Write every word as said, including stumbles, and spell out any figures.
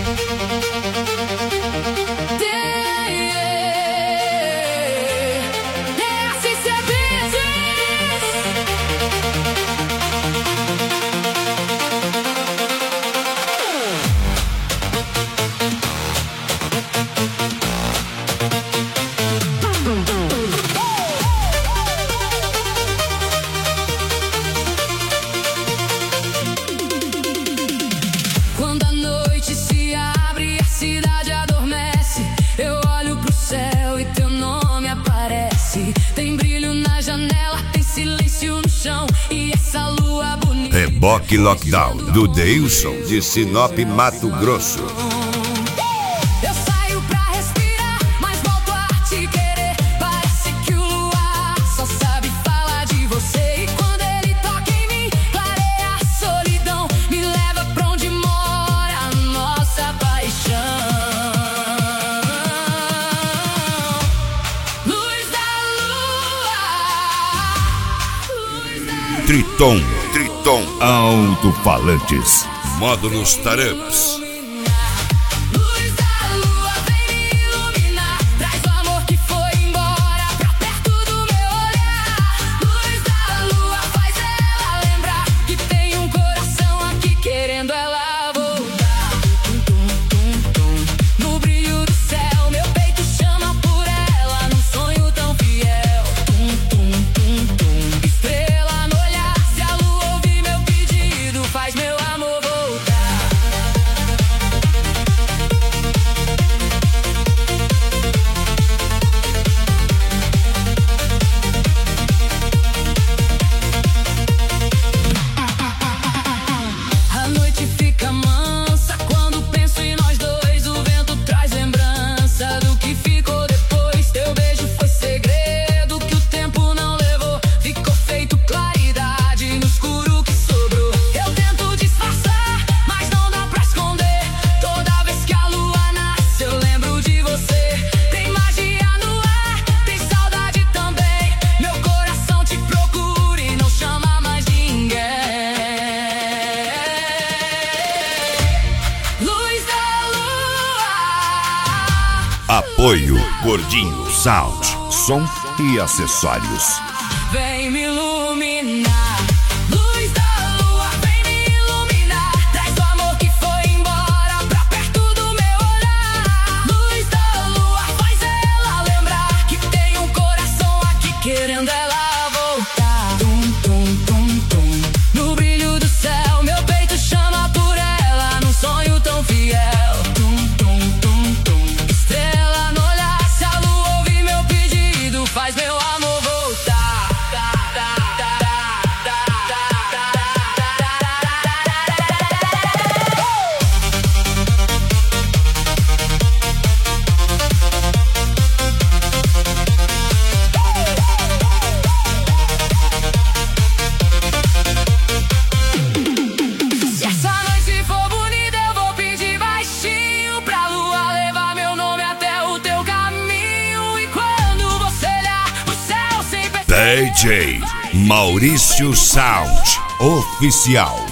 Quando a noite se abre e a cidade adormece, eu olho pro céu e teu nome aparece. Tem brilho na janela, tem silêncio no chão e essa lua bonita. Reboque Lockdown, do Deilson, de Sinop, Mato Grosso. Eu saio pra respirar, mas volto a te querer. Parece que o luar só sabe falar de você. E quando ele toca em mim, clareia a solidão, me leva pra onde mora a nossa paixão. Luz da lua, luz da lua. Triton, Triton, alto-falantes, módulos Taramps. Luz da lua vem me iluminar, traz o amor que foi embora pra perto do meu olhar. Luz da lua faz ela lembrar que tem um coração aqui querendo ela voltar. Tum, tum, tum. No brilho do céu, meu peito chama por ela num sonho tão fiel. Tum, tum, tum, tum. Estrela no olhar, se a lua ouvir meu pedido, faz meu amor voltar. A noite fica mansa quando penso em nós dois. O vento traz lembrança do que ficou depois. Teu beijo foi segredo que o tempo não levou. Ficou feito claridade no escuro que sobrou. Eu tento disfarçar, mas não dá pra esconder. Toda vez que a lua nasce eu lembro de você. Tem magia no ar, tem saudade também. Meu coração te procura e não chama mais ninguém. Luz da lua. Apoio Gordinho Sound, som e acessórios. Vem me iluminar. Luz da lua, vem me iluminar. Traz o amor que foi embora pra perto do meu olhar. Luz da lua, faz ela lembrar que tem um coração aqui querendo ela voltar. Tum, tum, tum, tum. No brilho do céu, meu peito chama por ela num sonho tão fiel. Tum, tum, tum, tum. Estrela no olhar, se a lua ouvir meu pedido, faz meu amor voltar. Se essa noite for bonita, eu vou pedir baixinho pra lua levar meu nome até o teu caminho. E quando você olhar o céu sem perceber, D J Maurício Sound, oficial.